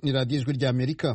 ni radiyo ijwi ry'Amerika.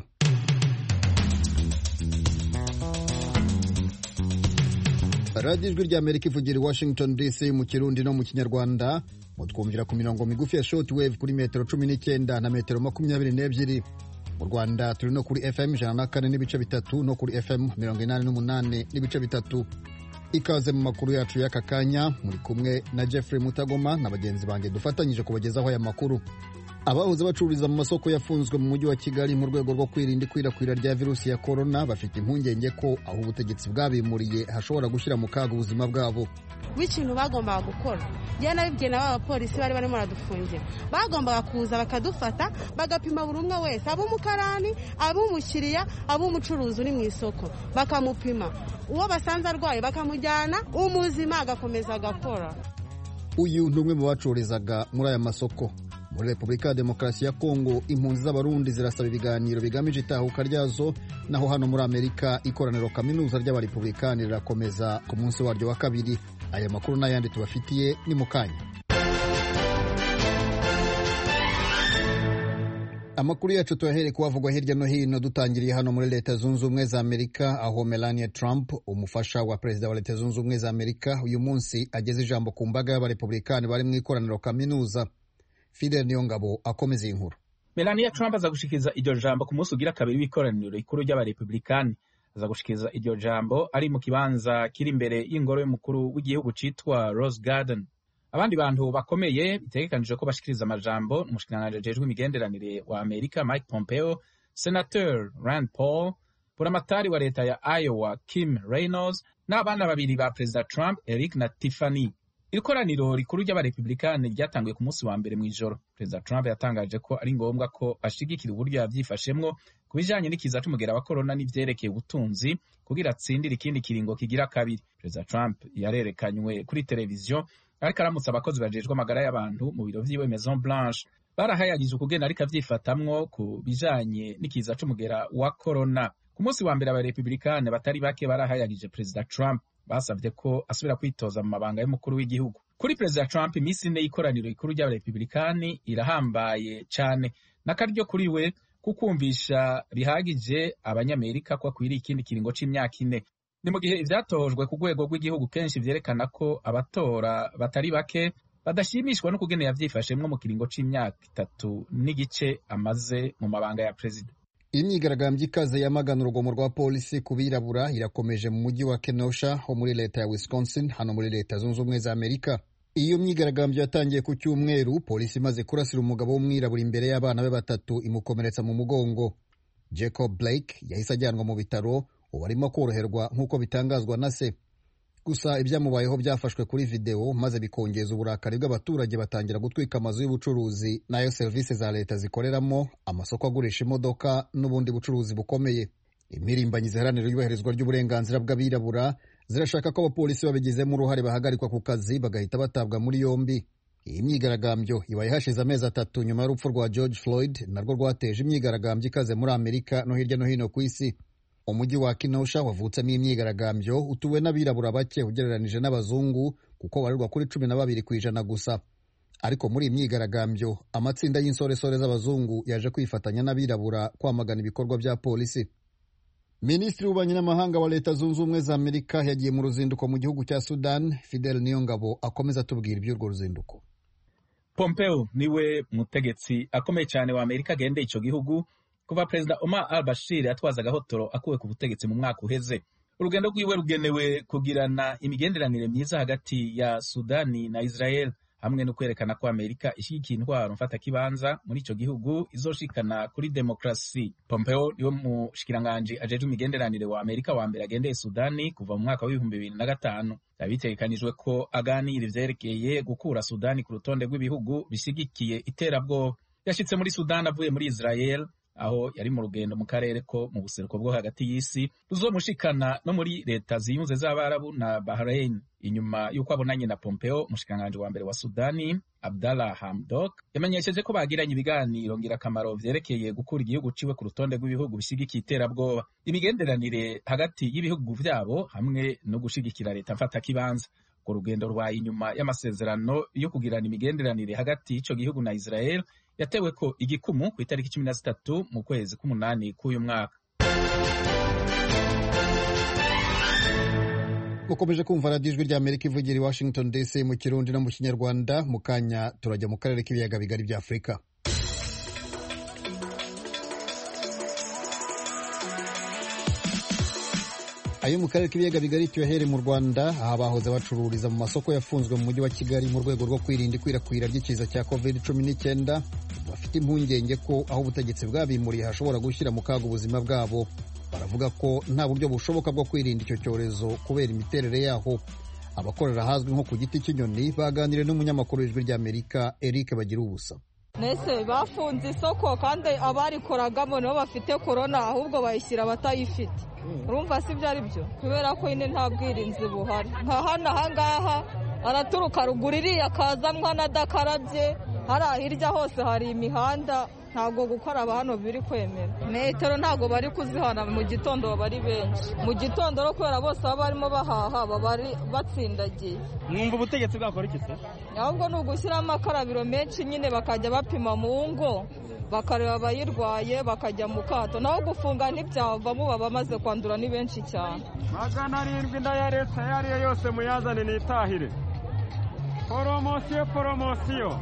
radiyo ijwi ry'Amerika ivugira i Washington DC mu Kirundi no mu Kinyarwanda. Mutwumvira ku mirongo migufi ya shortwave kuri metero 19 na metero 22. Mu Rwanda turi no kuri FM 104 n'ibice bitatu no kuri FM 88 n'ibice bitatu. Ikaze mu makuru yacu y'aka kanya, muri kumwe na Jeffrey Mutagoma na bagenzi bange dufatanyije kubagezaho aya makuru. Abahoze bacururiza mu masoko yafunzwe mu mujyi wa Kigali mu rwego rwo kwirinda ikwirakwira rya virusi ya corona bafite impungenge ko aho ubutegetsi bwabimuriye hashobora gushyira mu kaga ubuzima bwabo. W'ikintu bagombaga gukora njye nabibwiye n'abapolisi bari barimo baradufungira, bagombaga kuza bakadufata bagapima buri umwe wese, ab'umukarani, ab'umukiriya, ab'umucuruzi uri mu isoko, bakamupima, uwo basanze arwaye bakamujyana, umuzima agakomeza agakora. Uyu ni umwe mu bacururizaga muri aya masoko. Muri Repubulika ya Demokarasi ya Kongo, impunzi z'Abarundi zirasaba ibiganiro bigamije itahuka ryazo, naho hano muri Amerika ikoraniro kaminuza ry'Abarepublikani rirakomeza ku munsi waryo wa kabiri. Aya makuru n'ayandi tubafitiye ni mu kanya. Amakuru yacu tuyahere kuhavugwa hirya no hino, dutangiriye hano muri Leta Zunze Ubumwe za Amerika, aho Melania Trump, umufasha wa perezida wa Leta Zunze Ubumwe za Amerika, uyu munsi ageze ijambo ku mbaga y'Abarepublikani bari mu ikoraniro kaminuza. Fidel Niyongabo akomeza inkuru. Melania Trump aza gushikiriza iryo jambo ku munsi ugira kabiri w'ikoraniro rikuru ry'Abarepublikani. Aza gushikiriza iryo jambo ari mu kibanza kiri imbere y'ingoro y'umukuru w'igihugu citwa Rose Garden. Abandi bantu bakomeye bitegekanije ko bashikiriza amajambo n'umushikiranganji ajejwe imigenderanire wa Amerika Mike Pompeo, Senator Rand Paul, buramatari wa leta ya Iowa Kim Reynolds, n'abana babiri ba Perezida Trump, Eric na Tiffany. Ikoraniro rikuru ry'Abarepublikani ryatanguye ku munsi wa mbere mw'ijoro. Perezida Trump yatangaje ko ari ngombwa ko ashigikira uburyo yavyifashemwo ku bijanye n'ikiza c'umugera wa corona n'ivyerekeye ubutunzi kugira atsindire ikindi kiringo kigira kabiri. Perezida Trump yarerekanywe kuri televiziyo ariko aramutsa abakozi bajejwe amagara y'abantu mu biro vyiwe Maison Blanche. Barahayagije ukugena ariko avyifatamwo ku bijanye n'ikiza c'umugera wa corona. Ku munsi wa mbere Abarepublikani batari bake barahayagije Perezida Trump, basavye ko asubira kwitoza mu mabanga y'umukuru w'igihugu. Kuri Perezida Trump, imisi ine y'ikoraniro rikuru ry'Abarepublikani irahambaye cane, n'akaryo kuri we kukumvisha bihagije abanyamerika ko akwiriye ikindi kiringo c'imyaka ine. Ni mu gihe ivyatojwe ku rwego rw'igihugu kenshi vyerekana ko abatora batari bake badashimishwa no kugena yavyifashemwo mu kiringo c'imyaka 3 n'igice amaze mu mabanga ya perezida. Imyigaragambyo ikaze yamagana urugomo rwa polisi ku birabura irakomeje mu mujyi wa Kenosha ho muri leta ya Wisconsin hano muri Leta Zunze Ubumwe za Amerika. Iyo myigaragambyo yatangiye ku cyumweru, polisi imaze kurasira umugabo w'umwirabura imbere y'abana be batatu imukomeretsa mu mugongo. Jacob Blake yahise ajyanwa mu bitaro, ubu arimo koroherwa nk'uko bitangazwa na se. Gusa ibyamubayeho byafashwe kuri video maze bikongeza uburakari bw'abaturage, batangira gutwika amazu y'ubucuruzi nayo serivisi za leta zikoreramo, amasoko agurisha imodoka n'ubundi bucuruzi bukomeye. Impirimbanyi ziharanira iyubahirizwa ry'uburenganzira bw'abirabura zirashaka ko abapolisi babigizemo uruhare bahagarikwa ku kazi bagahita batabwa muri yombi. Iyi myigaragambyo ibaye hashize amezi 3 nyuma y'urupfu rwa George Floyd, narwo rwateje imyigaragambyo ikaze muri Amerika no hirya no hino ku isi. Umujyi wa Kenosha wavutsemo imyigaragambyo utuwe n'abirabura bake ugereranije n'abazungu, kuko barirwa kuri 12% gusa. Ariko muri imyigaragambyo amatsinda y'insoresore z'abazungu yaje kwifatanya n'abirabura kwamagana ibikorwa bya polisi. Minisitiri w'ububanyi n'amahanga wa Leta Zunze Ubumwe za Amerika yagiye mu ruzinduko mu gihugu cya Sudan. Fidel Niyongabo akomeza atubwira iby'urwo ruzinduko. Pompeo niwe mutegetsi akomeye cyane wa Amerika agendeye ico gihugu kuva Perezida Omar al-Bashir yatwazaga hotoro akuwe ku butegetsi mu mwaka uheze. Urugendo rwiwe rugenewe kugirana imigenderanire myiza hagati ya Sudani na Israel, hamwe no kwerekana ko Amerika ishigikiye intwaro mfata kibanza muri ico gihugu izoshikana kuri demokrasi. Pompeo niwe mushikiranganji ajejwe imigenderanire wa Amerika wa mbere agendeye Sudani kuva mu mwaka wa 2005. Yabitegekanijwe ko aganira ivyerekeye gukura Sudani ku rutonde rw'ibihugu bishigikiye iterabwoba. Yashitse muri Sudani avuye muri Israel, aho yari mu rugendo mu karere ko mu buseruko bwo hagati y'isi ruzomushikana no muri leta ziyunze z'Abarabu na Bahrain. Inyuma y'uko abonanye na Pompeo, umushikiranganji wa mbere wa Sudani Abdallah Hamdok yamenyesheje ko bagiranye ibiganiro ngirakamaro vyerekeye gukura igihugu ciwe ku rutonde rw'ibihugu bishigikiye iterabwoba, imigenderanire hagati y'ibihugu vyabo hamwe no gushigikira leta mfata kibanza. Urwo rugendo rwaye inyuma y'amasezerano yo kugirana imigenderanire hagati y'ico gihugu na Israel yatewe ko igikumu ku itariki 13 mu kwezi k'umunani k'uyu mwaka. Mukomeje kumva radiyo ijwi ry'Amerika ivugira i Washington DC mu Kirundi no mu Kinyarwanda. Mu kanya turajya mu karere k'ibiyaga bigari bya Afurika. Ayo mu karere k'ibiyaga bigari tuyahere mu Rwanda, aha bahoze bacururiza mu masoko yafunzwe mu mujyi wa Kigali mu rwego rwo kwirinda ikwirakwira ry'ikiza cya COVID-19 bafite impungenge ko aho ubutegetsi bwabimuriye hashobora gushyira mu kaga ubuzima bwabo. Baravuga ko nta buryo bushoboka bwo kwirinda icyo cyorezo kubera imiterere yaho. Abakorera ahazwi nko ku giti cy'inyoni baganiriye n'umunyamakuru w'ijwi ry'Amerika Eric Bagiruwubusa. Nese bafunze isoko kandi abarikoragamo nibo bafite corona ahubwo bayishyira abatayifite. Urumva si byo ari byo kubera ko ine nta bwirinzi buhari. Nka hano ahangaha araturuka ruguru iriya akazamwa n'adakarabye, hari hirya hose hari imihanda, ntabwo gukaraba hano biri kwemera. Metero ntabwo bari kuzihana mu gitondo, baba ari benshi mu gitondo ro kubera bose baba barimo bahaha, baba batsindagiye. Mwumva ubutegetsi bwakora iki se? Ahubwo ni ugushyiramo akarabiro menshi nyine bakajya bapima mu ngo, bakareba abayirwaye bakajya mu kato, naho gufunga ntibyavamo, baba bamaze kwandura ni benshi cyane. 700 inda ya leta yariyo yose muyazane nitahire. Poromosiyo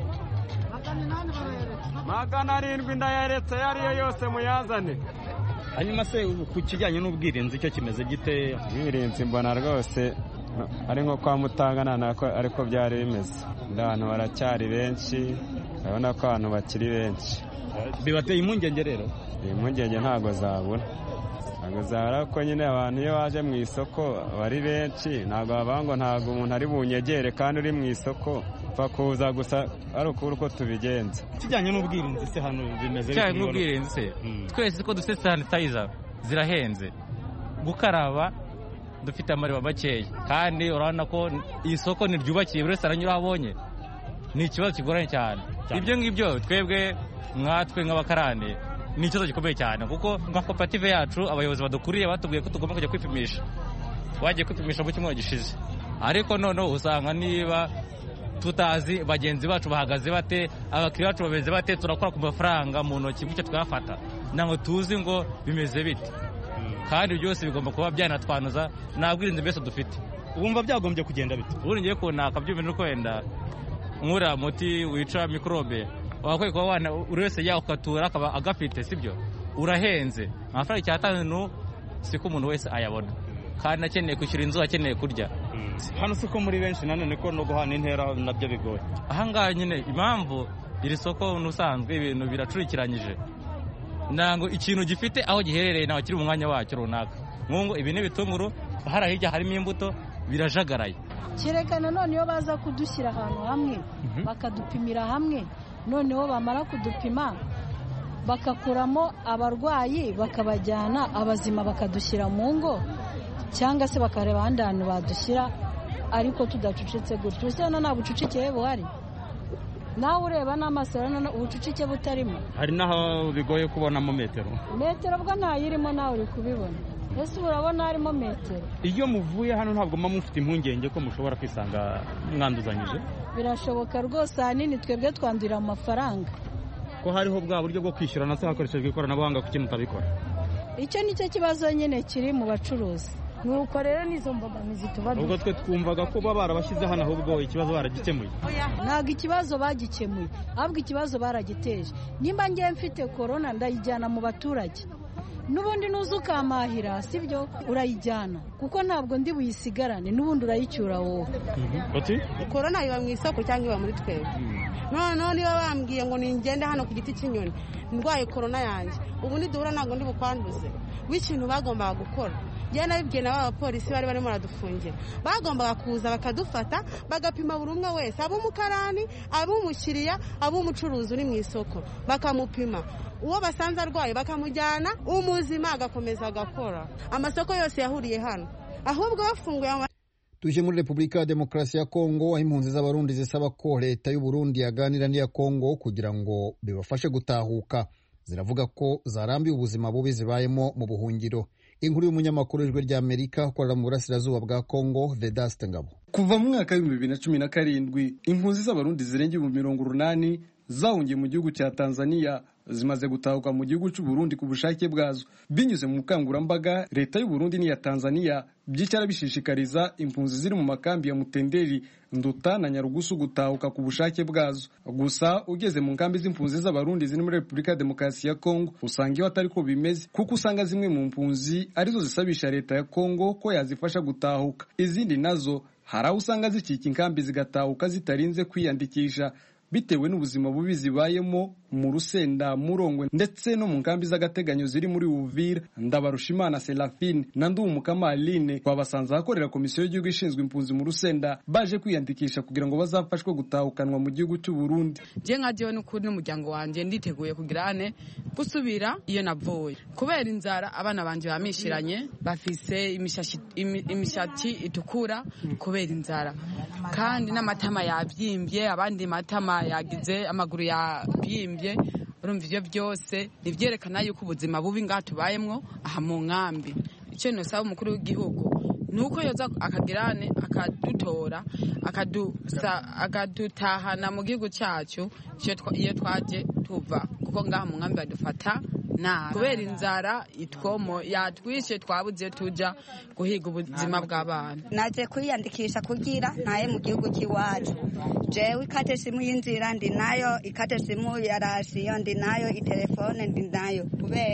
700 inda ya leta yariyo yose muyazane. Hanyuma se ku kijyanye n'ubwirinzi cyo kimeze gite? Ubwirinzi mbona rwose ari nko kwa Mutangana nako ariko byari bimeze. Abantu baracyari benshi, urabona ko abantu bakiri benshi. Bibateye impungenge rero? Impungenge ntago zabura. Ntago zabura ko nyine abantu iyo baje mu isoko bari benshi, ntago babango ntago umuntu ari bunyegere kandi uri mu isoko upfa kuza gusa ari uko tubigenza. Kijyanye n'ubwirinzi se hano bimeze cyane n'ubwirinzi se twese ko dufite sanitizer zirahenze, gukaraba dufite amariba makeya, kandi urabona ko iyi soko ntiryubakiye buri wese aranyura abonye, ni ikibazo kigoranye cyane. Ibyo ngibyo twebwe nkatwe nk'abakarani ni ikibazo gikomeye cyane, kuko nka koperative yacu abayobozi badukuriye batubwiye ko tugomba kujya kwipimisha. Wagiye kwipimisha mu cyumweru gishize, ariko noneho usanga niba tutazi bagenzi bacu bahagaze bate, abakiriya bacu bameze bate, turakora ku mafaranga mu ntoki gutya twafata, ntabwo tuzi ngo bimeze bite, kandi byose bigomba kuba byanatwanuza nta bwirinzi mbese dufite. Wumva byagombye kugenda bite? Ubundi ngiye kunaka byumve nuko wenda nk'uriya muti wica mikorobe wakwiye kuba buri wese yawukatura akaba agafite, sibyo? Urahenze, amafaranga 5 siko umuntu wese ayabona, kandi akeneye kwishyura inzu, akeneye kurya. Hano siko muri benshi nanone ko no guhana intera nabyo bigoye. Ahangaha nyine impamvu iri soko n'usanzwe ibintu biracurikiranyije, ntango ikintu gifite aho giherereye naho kiri mu mwanya wacyo runaka. Nkungu ibi ni bitunguru, hari hirya harimo imbuto, birajagaraye. Kirekana none iyo baza kudushyira ahantu hamwe bakadupimira hamwe, noneho bamara kudupima bakakuramo abarwayi bakabajyana, abazima bakadushyira mu ngo, cyangwa se bakareba ahandi hantu badushyira, ariko tudacucitse gutyo. Usibye nta bucucike buhari, nawe ureba n'amaso ubucucike butarimo. Hari naho bigoye kubonamo metero bwo ntayirimo, nawe uri kubibona. Ese urabona harimo metero. Iyo muvuye hano ntabwo mba mufite impungenge ko mushobora kwisanga mwanduzanyije? Birashoboka rwose, ahanini twebwe twandurira mu mafaranga. Ko hariho bwa buryo bwo kwishyurana se hakoreshejwe ikoranabuhanga, kuki mutabikora? Icyo nicyo kibazo nyine kiri mu bacuruzi. Nuko rero nizo mbogamizi tuba dufite. Ubwo twe twumvaga ko baba barabashyize hano ahubwo ikibazo baragikemuye. Ntabwo ikibazo bagikemuye, ahubwo ikibazo baragiteje. Nimba ngiye mfite corona ndayijyana mu baturage, n'ubundi nuza ukamahira, sibyo? Urayijyana kuko ntabwo ndi buyisigarane, n'ubundi urayicyura wowe. Corona iba mu isoko cyangwa iba muri twebwe. Noneho niba bambwiye ngo ningende hano ku giti cy'inyoni ndwaye corona yanjye, ubu niduhura ntabwo ndi bukwanduze. W'ikintu bagombaga gukora, njye nabibwiye n'abapolisi bari barimo baradufungira, bagombaga kuza bakadufata bagapima buri umwe wese, ab'umukarani, ab'umukiriya, ab'umucuruzi uri mu isoko, bakamupima. Uwo basanze arwaye bakamujyana, umuzima agakomeza agakora. Amasoko yose yahuriye hano, ahubwo bafunguye. Tuje muri Repubulika ya Demokarasi ya Kongo, aho impunzi z'abarundi zisaba ko leta y'u Burundi yaganira n'iya Kongo kugira ngo bibafashe gutahuka. Ziravuga ko zarambiwe ubuzima bubi zibayemo mu buhungiro. Inkuru y'umunyamakuru w'ijwi ry'Amerika ukorera mu burasirazuba bwa Kongo, Vedaste Ngabo. Kuva mu mwaka wa 2017 impunzi z'abarundi zirenga 80 zahungiye mu gihugu cya Tanzania zimaze gutahuka mu gihugu cy'u Burundi ku bushake bwazo. Binyuze mu bukangurambaga, leta y'u Burundi n'iya Tanzania byicara bishishikariza impunzi ziri mu makambi ya Mutenderi, Nduta na Nyarugusu gutahuka ku bushake bwazo. Gusa ugeze mu nkambi z'impunzi z'abarundi ziri muri Repubulika ya Demokarasi ya Kongo usanga iyo atari ko bimeze, kuko usanga zimwe mu mpunzi arizo zisabisha leta ya Kongo ko yazifasha gutahuka. Izindi nazo hari aho usanga zikika inkambi zigatahuka zitarinze kwiyandikisha bitewe n'ubuzima bubi zibayemo mu Rusenda, Murongwe ndetse no mu nkambi z'agateganyo ziri muri Uvira. Ndabarushimana Serafine na Ndumukama Aline twabasanze ahakorera komisiyo y'igihugu ishinzwe impunzi mu Rusenda baje kwiyandikisha kugira ngo bazafashwe gutahukanwa mu gihugu cy'u Burundi. Je nka John n'ukuri n'umuryango wanje nditeguye kugirane gusubira iyo navuye, kubera inzara abana banje bamishiranye bafise imishati itukura kubera inzara, kandi n'amatama yabyimbye, abandi matama yagize amaguru yabyimbye. Urumva ivyo byose nivyerekana yuko ubuzima bubi ngaha tubayemwo aha mu nkambi. Icyo nosaba umukuru w'igihugu nuko yoza akagirane akadutora akadutahana mu gihugu cyacu iyo twaje tuva, kuko ngaha mu nkambi badufata nabi kubera inzara itwomo yatwishe, twabuze tuja guhiga ubuzima bw'abana. Naje kwiyandikisha kugira ntaye mu gihugu cy'iwacu. Jewe ikate simu y'inzira ndi nayo, ikate simu ya rasiyo ndi nayo, itelefone ndi nayo,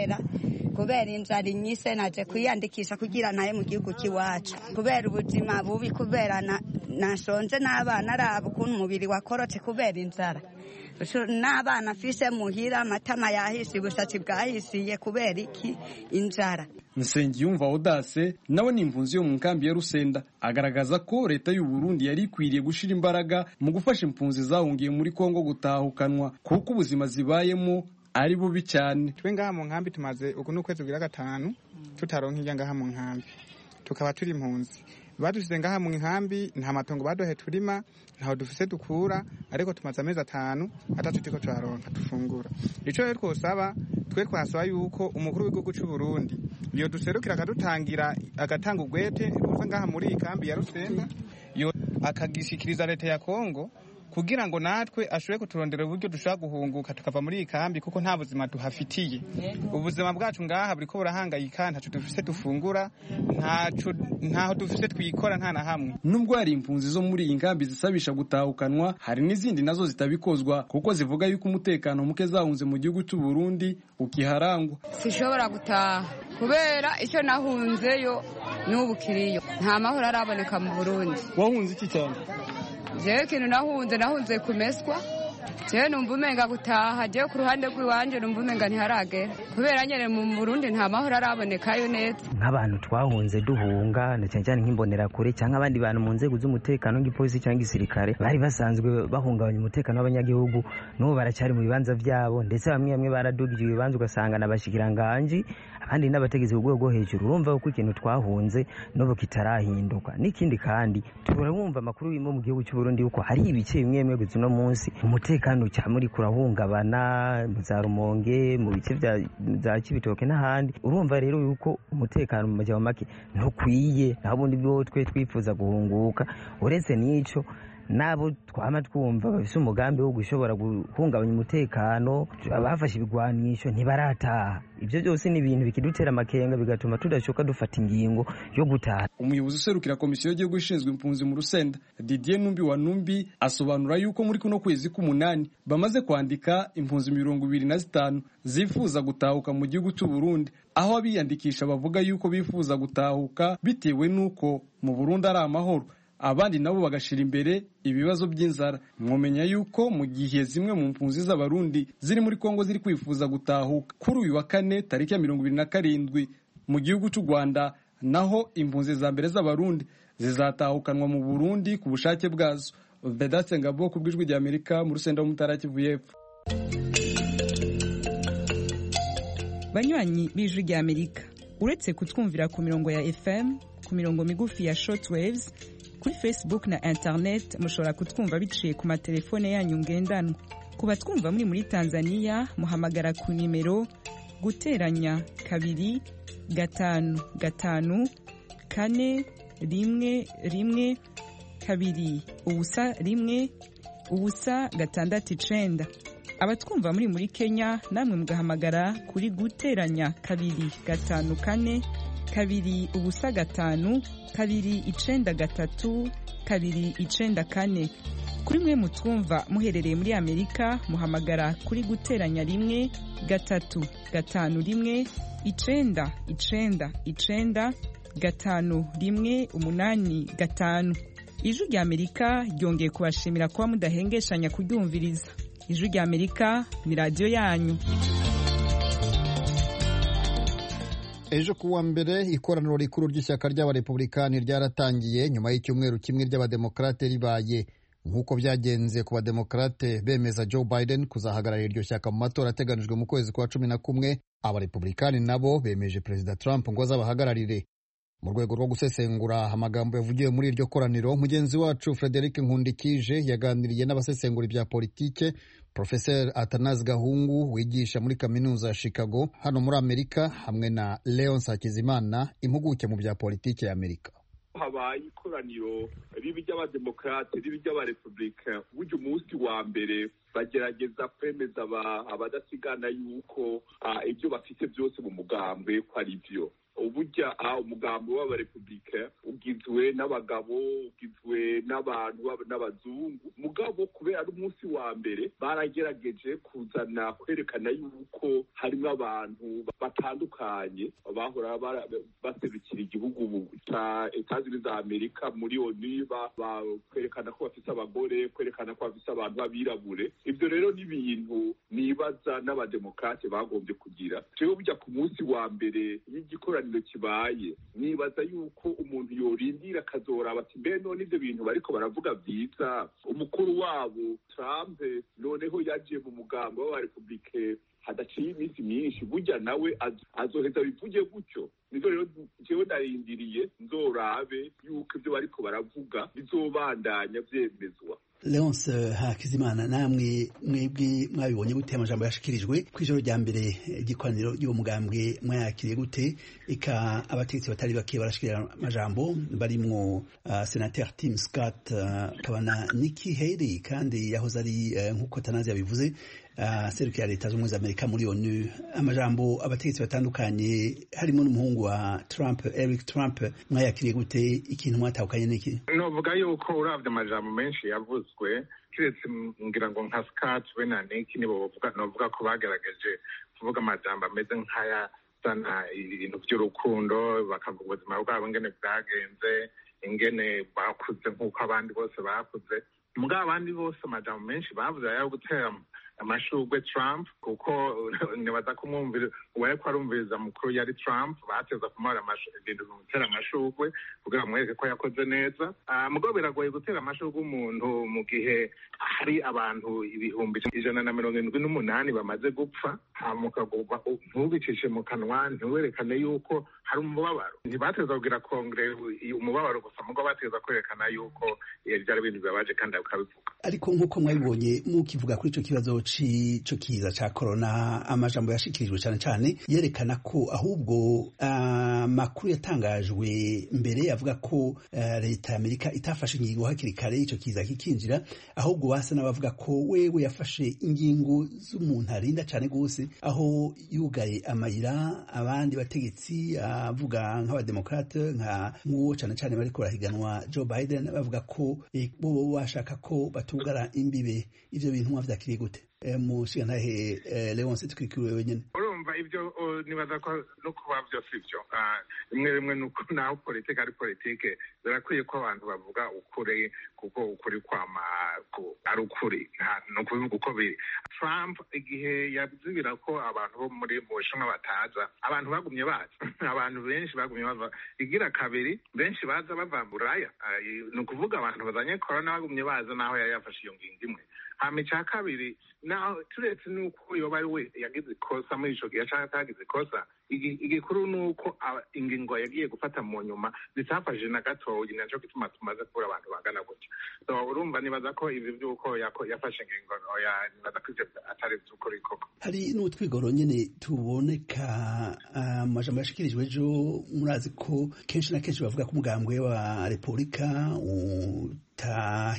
kubera inzara inyise naje kwiyandikisha kugira ntaye mu gihugu cy'iwacu, kubera ubuzima bubi, kubera nashonje n'abana araba ukuntu umubiri wakorotse kubera inzara, n'abana afise muhira amatama yahise, ubushatsi bwahisiye kubera iki inzara. Nsengiyumva Odase nawe ni impunzi yo mu nkambi ya Rusenda, agaragaza ko leta y'u Burundi yari ikwiriye gushira imbaraga mu gufasha impunzi zahungiye muri Kongo gutahukanwa, kuko ubuzima zibayemo ari bubi cyane. Twe ngaha mu nkambi tumaze uku n'ukwezi kugira 5 tutaronka irya ngaha mu nkambi, tukaba turi impunzi. Badusize ngaha mu nkambi nta matongo badohe turima, ntaho dufise dukura, ariko tumaze amezi 5 atatu tiko turaronka dufungura. Ico rero twosaba, twe twasaba yuko umukuru w'igihugu cy'u Burundi iyo duserukira akadutangira agatanga ugwete ruza ngaha muri ikambi ya Rusenda, yo akagishikiriza leta ya Kongo kugira ngo natwe ashobore kuturondera uburyo dushaka guhunguka tukava muri ikambi, kuko nta buzima duhafitiye. Ubuzima bwacu ngaha buriko burahangayika, ntaco dufise dufungura, ntaho dufise twikora nta na hamwe. Nubwo hari impunzi zo muri iyi nkambi zisabisha gutahukanwa, hari n'izindi nazo zitabikozwa kuko zivuga yuko umutekano muke zahunze mu gihugu cy'u Burundi ukiharangwa. Sishobora gutaha kubera icyo nahunzeyo n'ubu kiriyo, nta mahoro araboneka mu Burundi. Wahunze iki cyane? Jewe kintu nahunze kumeswa. Jewe numva umenga gutaha, jewe ku ruhande rw'iwanje numva umenga ntiharagera, kubera nyene mu Burundi nta mahoro arabonekayo neza. Nk'abantu twahunze duhunga na cyane nk'imbonera kure cyangwa abandi bantu mu nzego z'umutekano nk'ipolisi cyangwa igisirikare bari basanzwe bahungabanya umutekano w'abanyagihugu, n'ubu baracyari mu bibanza byabo, ndetse bamwe baradugije ibibanza ugasanga nabashikiranganje abandi n'abategezi ku rwego hejuru. Urumva uko ikintu twahunze n'ubu kitarahinduka. N'ikindi kandi turabumva amakuru y'imo mu gihugu cy'u Burundi uko hari ibice bimwe bimwe gusa no munsi umutekano cyamuri kurahungabana mu za Rumonge, mu bice bya Kibitoke n'ahandi. Urumva rero yuko umutekano mu majya make ntukwiye, naho ubundi bwo twe twifuza guhunguka. Uretse n'ico nabo twama twumva bafise umugambi wo gushobora guhungabanya umutekano, abafashe ibigwanisho ntibarataha. Ibyo byose ni ibintu bikidutera amakenga, bigatuma tudashoka dufata ingingo yo gutaha. Umuyobozi userukira komisiyo y'igihugu ishinzwe impunzi mu Rusenda, Didier Numbi wa Numbi, asobanura yuko muri kuno kwezi k'umunani bamaze kwandika impunzi 25 zifuza gutahuka mu gihugu cy'u Burundi, aho abiyandikisha bavuga yuko bifuza gutahuka bitewe nuko mu Burundi ari amahoro, abandi nabo bagashira imbere ibibazo by'inzara. Mwomenya yuko mu gihe zimwe mu mpunzi z'abarundi ziri muri Kongo ziri kwifuza gutahuka, kuri uyu wa 4 tariki ya 27 mu gihugu cy'u Rwanda, naho impunzi za mbere z'abarundi zizatahukanwa mu Burundi ku bushake bwazo. Vedaste Ngabo ku bw'ijwi rya Amerika mu Rusenda mu Ntara Kivu y'Epfo. Banywanyi b'ijwi rya Amerika, uretse kutwumvira ku mirongo ya FM, ku mirongo migufi ya shortwaves, kuri Facebook na internet mushobora kutwumva biciye ku matelefone yanyu ngendanwa. Kuba twumva muri Tanzania muhamagara ku nimero guteranya 2 5 5 4 1 1 2 ubusa 1 ubusa 6 9. abatwumva muri Kenya namwe mugahamagara kuri guteranya 254 2 5 293 kuri mwe mutwumva muherereye muri Amerika muhamagara kuri guteranya 1 3 5 1 9 9 5 1 8 5. Ijwi rya Amerika ryongeye kubashimira kuba mudahengeshanya kuryumviriza. Ijwi rya Amerika ni radio yanyu. Ejo kuwa mbere ikoraniro rikuru ry'ishyaka ry'abarepublikani ryaratangiye nyuma y'icyumweru kimwe ry'abademokrate ribaye. Nk'uko byagenze ku bademokrate bemeza Joe Biden kuzahagararira iryo shyaka mu matora ateganijwe mu kwezi kwa 11, abarepublikani nabo bemeje Perezida Trump ngo azabahagararire. Mu rwego rwo gusesengura amagambo yavugiwe muri iryo koraniro, mugenzi wacu Frederic Nkundikije yaganiriye n'abasesengura ibya politike, Professor Athanase Gahungu wigisha muri kaminuza ya Chicago hano muri Amerika, hamwe na Leon Sakizimana impuguke mu bya politike ya Amerika. Habaye ikoraniro ribi ry'abademokrate ribi ry'abarepublika buryo umunsi wa mbere bagerageza kwemeza abadasigana yuko ibyo bafite byose mu mugambwe ko ari byo. Uburya umugambi w'abarepublika ugizwe n'abagabo, ugizwe n'abantu n'abazungu. Mugabo kubera ari umunsi wa mbere baragerageje kuzana kwerekana yuko harimo abantu batandukanye bahora baserukira igihugu cya Etats-Unis za Amerika muri ONU, kwerekana ko bafite abagore, kwerekana ko bafite abantu b'abirabure. Ibyo rero ni ibintu nibaza n'abademokrate bagombye kugira. Jewe burya ku munsi wa mbere y'igikoraniro kibaye nibaza yuko umuntu yorindira akazoraba ati mbe none ibyo bintu bariko baravuga byiza. Umukuru wabo Trump noneho yagiye mu mugambo w'abarepublike hadaciye iminsi myinshi, burya nawe azoheza bivuge gutyo. Nizo rero jewe narindiriye nzorabe yuko ibyo bariko baravuga bizobandanya vyemezwa. Leonce Hakizimana, namwe mwebwe mwabibonye gute amajambo yashikirijwe kw'ijoro rya mbere igikoraniro y'uwo mugambwe mwayakiriye gute? Eka abategetsi batari bake barashikira amajambo barimwo Senator Tim Scott, kabana Nikki Haley kandi yahoze ari nk'uko Tanazi yabivuze serukira leta z'ubumwe za Amerika muri ONU. Amajambo abategetsi batandukanye harimo n'umuhungu wa Trump, Eric Trump, mwayakiriye gute? Ikintu mwatahukanye niki? Novuga yuko uravye amajambo menshi yavuzwe, kiretse ngira ngo nka Scott we na Nikki nibo novuga ko bagerageje kuvuga amajambo ameze nk'aya sana ibintu by'urukundo, bakavuga ubuzima bwabo ingene bwagenze, ingene bakuze nk'uko abandi bose bakuze. Mugabo abandi bose amajambo menshi bavuze ayo gutera amashurwe Trump, kuko nibaza kumwumvira uwariko arumviriza mukuru yari Trump, bateza kumara ibintu gutera amashurwe kugira mwereke ko yakoze neza. Mugabo biragoye gutera amashurwe umuntu mu gihe hari abantu 178 bamaze gupfa, mukagoba ntubicishe mu kanwa, ntiwerekane yuko hari umubabaro. Ntibateza kugira kongere umubabaro gusa, mugabo bateza kwerekana yuko byari ibintu bibabaje kandi bakabivuga. Ariko nk'uko mwabibonye mukivuga kuri ico kibazo c'ico kiza ca corona, amajambo yashikirijwe cyane cyane yerekana ko ahubwo makuru yatangajwe mbere avuga ko leta ya Amerika itafashe ingingo hakiri kare ico kiza kikinjira, ahubwo basa n'abavuga ko wewe yafashe ingingo z'umuntu arinda cyane gose, aho yugaye amayira abandi bategetsi avuga nk'abademokrate nk'uwo cyane cyane bariko barahiganwa Joe Biden, bavuga ko bo bashaka ko batugara imbibe. Ivyo bintu mwavyakiriye gute mushigantahe Leonce twikiriwe wenyene? Urumva ivyo nibaza ko no kuba vyose ivyo rimwe nuko naho politike ari politike, birakwiye ko abantu bavuga ukuri, kuko ukuri kwama ari ukuri, no kubivuga uko biri. Trump igihe yazibira ko abantu bo muri mu Bushinwa bataza, abantu bagumye baza, abantu benshi bagumye bava. Igira kabiri benshi baza bava Buraya, no kuvuga abantu bazanye corona bagumye baza naho yari yafashe iyo ngingo imwe. Hama icya kabiri naho turetse nuko yoba ari we yagize ikosa muri ico gihe cyangwa atagize ikosa, igikuru nuko ingingo yagiye gufata mu nyuma zitafashije na gatoya, naco gituma tumaze kubura abantu bangana gutya. So urumva nibaza ko ibi byuko yafashe ingingo nibaza ko atari by'ukuri koko. Hari n'utwigoro nyene tuboneka amajambo yashikirijwe ejo. Murazi ko kenshi na kenshi bavuga ko umugambwe wa Republika utaha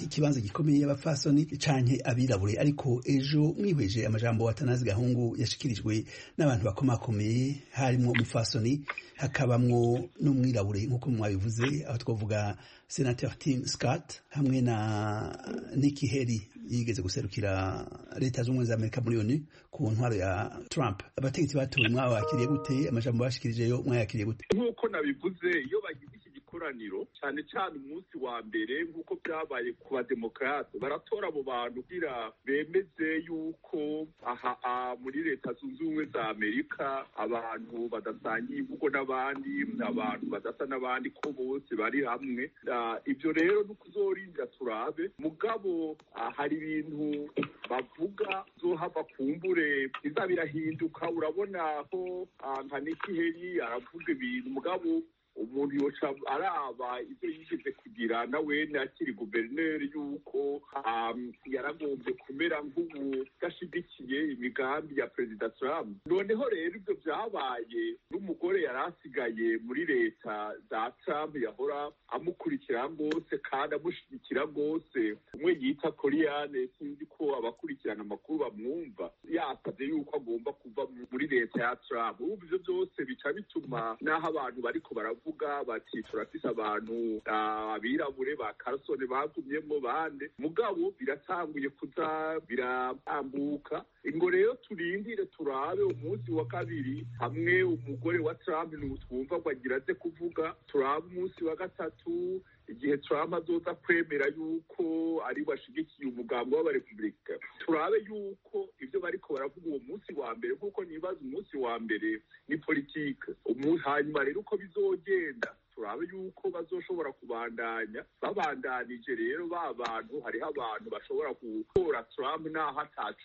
ikibanza gikomeye y'abafasoni canke abirabure, ariko ejo mwihweje amajambo Atanazi Gahungu yashikirijwe n'abantu bakomakomeye, harimwo umufasoni hakabamwo n'umwirabure nk'uko mwabivuze, aho twavuga Senator Tim Scott hamwe na Nikki Haley yigeze guserukira leta z'ubumwe za Amerika muri ONU ku ntwaro ya Trump. Abategetsi batowe mwabakiriye gute? Amajambo bashikirijeyo mwayakiriye gute? Nk'uko nabivuze, iyo bagize iki gikoraniro cyane cyane umunsi wa mbere nk'uko byabaye ku bademokrate, baratora abo bantu kugira bemeze yuko aha muri leta zunze ubumwe za Amerika abantu badasangiye imvugo n'abandi, abantu badasa n'abandi, ko bose bari hamwe. Ibyo rero nukuzorinda turabe, mugabo hari ibintu bavuga zohava kumbure bizabirahinduka. Urabona ko nka Nikki Haley aravuga ibintu, mugabo umuntu yoca araba ivyo yigeze kugira nawe akiri guverineri, yuko yaragombye kumera nk'ubu gashigikiye imigambi ya Perezida Trump. Noneho rero ivyo vyabaye n'umugore yari asigaye muri leta za Trump yahora amukurikira rwose kandi amushigikira rwose, umwe yita Koriane, sinzi ko abakurikirana amakuru bamwumva, yasabye yuko agomba kuva muri leta ya Trump. Ubu ivyo vyose bica bituma n'aho abantu bariko baravuga bati turafise abantu abirabure ba Carson bagumyemo bande, mugabo biratanguye kuza biratambuka. Ingo rero turindire turabe umunsi wa kabiri, hamwe umugore wa Trump n'utwumva ngo agira aze kuvuga, turabe umunsi wa gatatu igihe Trump azoza kwemera yuko ari washigikiye umugambi w'abarepublika, turabe yuko ivyo bariko baravuga uwo munsi wa mbere, kuko nibaza umunsi wa mbere ni politike. Hanyuma rero uko bizogenda turabe yuko bazoshobora kubandanya. Babandanije rero ba bantu, hariho abantu bashobora gutora Trump naho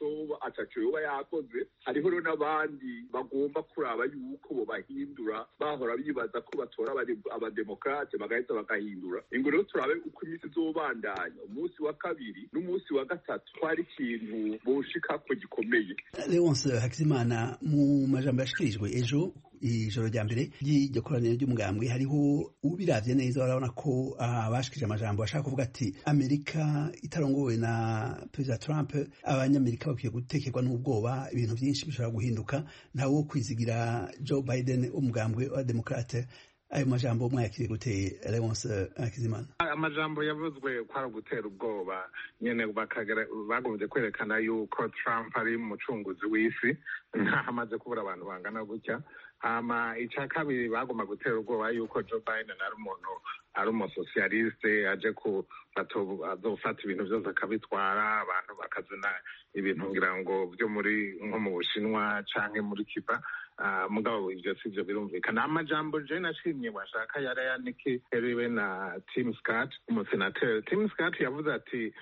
ataco yoba yakoze, hariho rero n'abandi bagomba kuraba yuko bo bahindura, bahora bibaza ko batora abademokrate bagahita bagahindura. Ingo rero turabe uko imisi izobandanya, umunsi wa kabiri n'umunsi wa gatatu twari ikintu boshikako gikomeye. Leonce Hakizimana, mu majambo yashikirijwe ejo ijoro rya mbere y'iryo koraniro ry'umugambwe, hariho ubiravye neza barabona ko bashikije amajambo bashaka kuvuga ati Amerika itarongowe na Perezida Trump, abanyamerika bakwiye gutekerwa n'ubwoba, ibintu byinshi bishobora guhinduka, ntawe wo kwizigira Joe Biden umugambwe wa Demokrate. Ayo majambo mwayakiriye gute Leonce Hakizimana? Amajambo yavuzwe ko ari gutera ubwoba nyene, bagombye kwerekana yuko Trump ari umucunguzi w'isi, ntahamaze kubura abantu bangana gutya. Ica kabiri bagomba gutera ubwoba yuko Joe Biden ari umusosialiste, aje azofata ibintu byose akabitwara, abantu bakazana ibintu ngira ngo byo nko mu Bushinwa canke muri Cuba. Mugabo ivyo sivyo birumvikana. Amajambo je nashimye washaka yari ya Nikki Haley na Tim Scott, umusenateri. Tim Scott yavuze ati,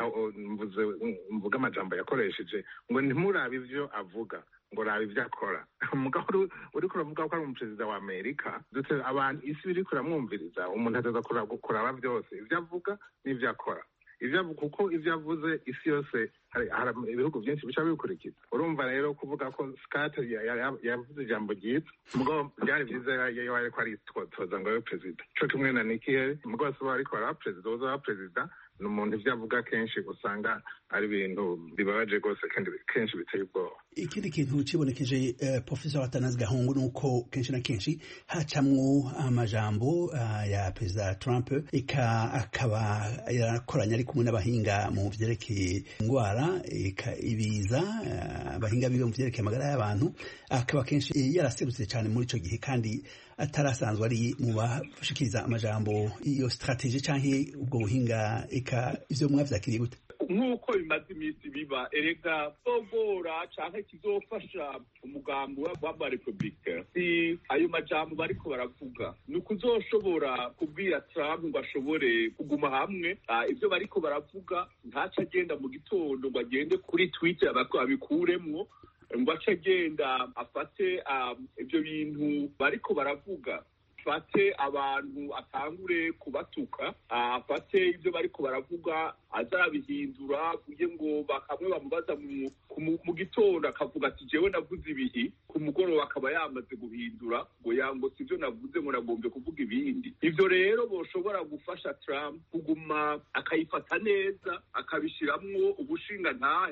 mvuga amajambo yakoresheje, ngo ntimurabe ivyo avuga, ngo raba ivyo akora. Mugabo uriko uravuga ko ari umuperezida wa Amerika, abantu isi biriko iramwumviriza, umuntu ateza kuraba vyose ivyo avuga n'ivyo akora. Kuko ivyo avuze isi yose hari ibihugu byinshi bica bikurikiza. Urumva rero kuvuga ko Scott yavuze ijambo ryiza, mugabo byari vyiza iyo ariko aritoza ngo abe perezida, co kimwe na Nikki Haley. Mugabo si ariko araba perezida, uzoba perezida ni umuntu ivyo avuga kenshi usanga ari ibintu bibabaje rwose kandi kenshi biteye ubwoba. Ikindi kintu cibonekeje Professor Atanazi Gahungu nuko kenshi na kenshi hacamwo amajambo ya Perezida Trump, akaba yarakoranye ari kumwe n'abahinga mu vyerekeye ingwara, ibiza, abahinga biwe mu vyerekeye amagara y'abantu, akaba kenshi yaraserutse cyane muri ico gihe kandi atarasanzwe ari mu bashikiriza amajambo iyo strategie canke ubwo buhinga. Ivyo mwavyakiriye gute? Nk'uko bimaze iminsi biba, erega bogora canke kizofasha umugambi w'abarepublika, si ayo majambo bariko baravuga, ni ukuzoshobora kubwira Trump ngo ashobore kuguma hamwe. Ivyo bariko baravuga ntaca agenda mu gitondo ngo agende kuri Twitter abikuremwo, ngo ace agenda afate ivyo bintu bariko baravuga afate abantu atangure kubatuka, afate ibyo bariko baravuga azabihindura kuye ngo bakamwe bamubaza mu gitondo akavuga ati jewe navuze ibihi, ku mugoroba akaba yamaze guhindura ngo yango sivyo navuze ngo nagombye kuvuga ibindi. Ivyo rero boshobora gufasha Trump kuguma akayifata neza, akabishiramwo ubushinga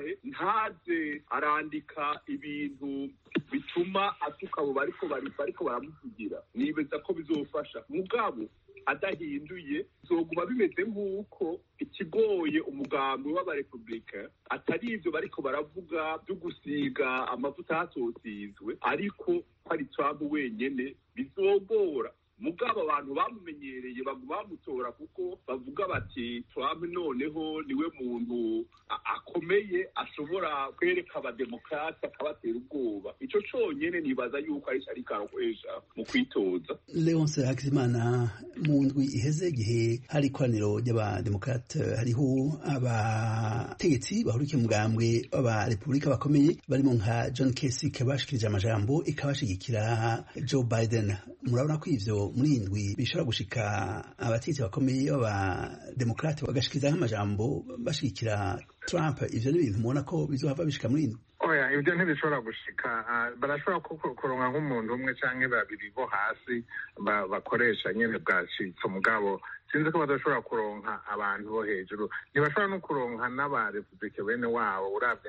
ntaze arandika ibintu bituma atuka abo bariko baramuvugira. Nibeza ko bizofasha, mugabo adahinduye zoguma bimeze nk'uko ikigoye umugambi w'abarepublika atari ivyo bariko baravuga byo gusiga amavuta hatosizwe, ariko ko ari Trump wenyene bizogora. Mugabo abantu bamumenyereye bamutora kuko bavuga bati Trump noneho niwe muntu akomeye ashobora kwereka abademokrati akabatera ubwoba. Ico conyene nibaza yuko ari karokwesha mu kwitoza. Leonce Hakizimana, mu ndwi iheze igihe hari ikoraniro ry'abademokrati hariho abategetsi bahurikiye umugambwe w'abarepublika bakomeye barimo nka John Kasich bashikirije amajambo ikabashigikira Joe Biden. Murabona ko ivyo muri indwi bishobora gushika abategetsi bakomeye b'abademokrati bagashikiriza nk'amajambo bashigikira Trump? Ivyo ni ibintu mubona ko bizohava bishika muri indwi? Oya, ibyo ntibishobora gushika. Barashobora kuronka nk'umuntu umwe canke babiri bo hasi bakoresha nyene bwacitse, mugabo sinzi ko badashobora kuronka abantu bo hejuru. Ntibashobora no kuronka n'abarepublike bene wabo, uravye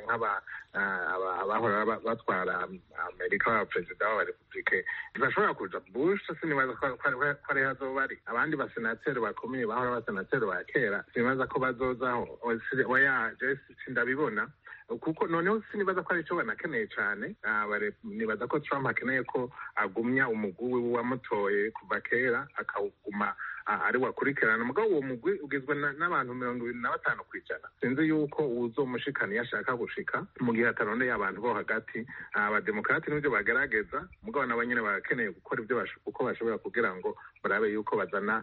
abahora batwara Amerika b'abaperezida b'abarepublike ntibashobora kuja. Bush sinibaza ko ari hazoba ari abandi basenateri bakomeye bahora abasenateri ba kera, sinibaza ko bazozaho. Oya, sindabibona kuko noneho sinibaza ko ari cyo banakeneye cyane. Nibaza ko Trump akeneye ko agumya umugwi we wamutoye kuva kera akawuguma ari wakurikirana, mugabo uwo mugwi ugizwe n'abantu 25%. Sinzi yuko uzomushikana yashaka gushika mu gihe atarondeye abantu bo hagati. Abademokrati nibyo bagerageza, mugabo nabo nyene barakeneye gukora ibyo uko bashobora kugira ngo barabe yuko bazana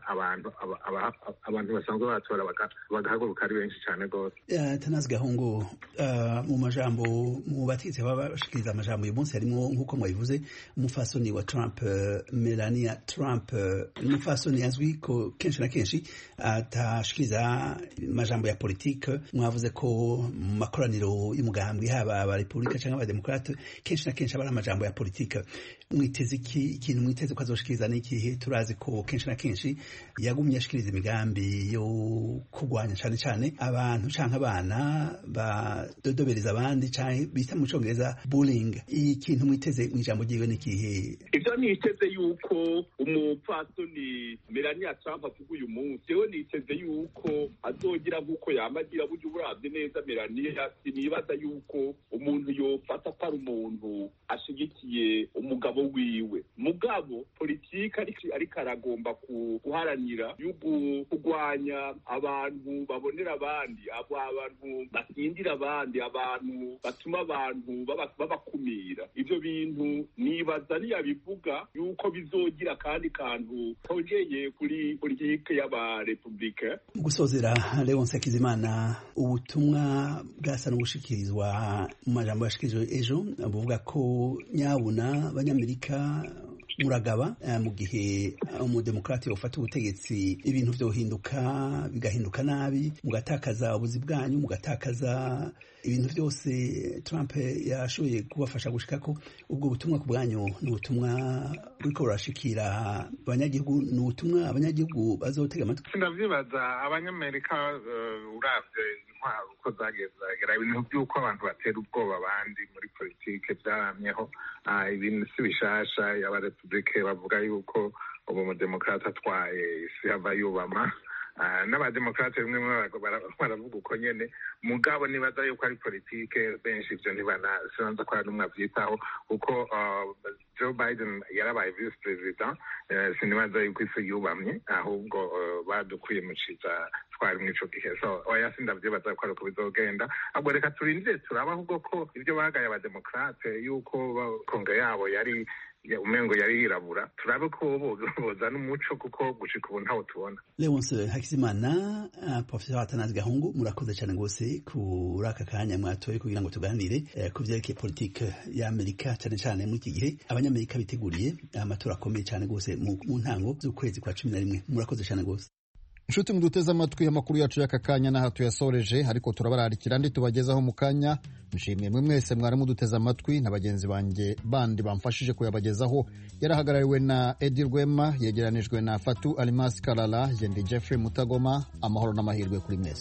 abantu basanzwe batora bagahaguruka ari benshi cyane gose. Tanazi Gahungu, mu majambo mu bategetsi babashikiriza amajambo uyu munsi harimo nk'uko mwabivuze umufasoni wa Trump, Melania Trump, umufasoni azwi ko kenshi na kenshi atashikiriza amajambo ya politike. Mwavuze ko mu makoraniro y'umugambwe haba abarepublika cyangwa abademokrate kenshi na kenshi abari amajambo ya politike. Mwiteze ikintu mwiteze ko azoshikiriza n'ikihe? Turazi ko kenshi na kenshi yagumye ashikiriza imigambi yo kurwanya cyane cyane abantu canke abana badodobereza abandi canke bita mu Congereza bullying. Ikintu mwiteze mw'ijambo ryiwe n'ikihe? Ivyo niteze yuko umupfasoni Melania Trump avuga uyu munsi, jewe niteze yuko azogira nk'uko yamagira. Burya uravye neza Melania, sinibaza yuko umuntu yofata atari umuntu ashigikiye umugabo wiwe. Mugabo politike ariko aragomba guharanira yuko kurwanya abantu babonera abandi, abantu basindira abandi, abantu batuma abantu babakumira. Ivyo bintu nibaza niyabivuga yuko bizogira kandi kantu kongeye kuri politike y'abarepublika. Mu gusozera, Leonce Hakizimana, ubutumwa bwasa no gushikirizwa mu majambo yashikirijwe ejo buvuga ko nyabuna abanyamerika muragaba mu gihe umudemokrati ufata ubutegetsi ibintu vyohinduka bigahinduka nabi, mugatakaza ubuzi bwanyu, mugatakaza ibintu byose Trump yashoboye kubafasha gushikako. Ubwo butumwa ku bwanyu ni ubutumwa buriko burashikira abanyagihugu, ni ubutumwa abanyagihugu bazotega amatwi? Ndavyibaza abanyamerika uravye intwaro uko zagera ibintu by'uko abantu batera ubwoba abandi muri politike byaramyeho. Ibintu si bishasha. Abarepublike bavuga yuko ubu umudemokrati atwaye isi hava yubama, n'abademokrate bimwe baravuga uko nyene, mugabo nibaza yuko ari politike benshi ivyo sinanza ko ari n'umwe avyitaho kuko Joe Biden yarabaye vice president. Sinibaza yuko isi yubamye, ahubwo badukwiye muciza twari mw'ico gihe. So oya, sindavyibaza ko ariko bizogenda. Ahubwo reka turindire turaba ahubwo ko ivyo bagaye abademokrate yuko kongre yabo yari umengo yari yirabura turabe ko bozana umuco kuko gushika ubu ntawo tubona. Leonce Hakizimana, Professor Atanazi Gahungu, murakoze cyane rwose kuri aka kanya mwatoye kugira ngo tuganire ku vyerekeye politike ya Amerika, cyane cyane muri iki gihe abanyamerika biteguriye amatora akomeye cyane rwose mu ntango z'ukwezi kwa 11. Murakoze cyane rwose. Inshuti muduteze amatwi, amakuru yacu y'aka kanya n'aha tuyasoreje, ariko turabararikira ndi tubagezaho mu kanya. Nshimiye mwe mwese mwari muduteze amatwi na bagenzi banjye bandi bamfashije kuyabagezaho. Yarahagarariwe na Edi Rwema, yegeranijwe na Fatu Alimas Kalala, Jendi Jeffrey Mutagoma. Amahoro n'amahirwe kuri mwese.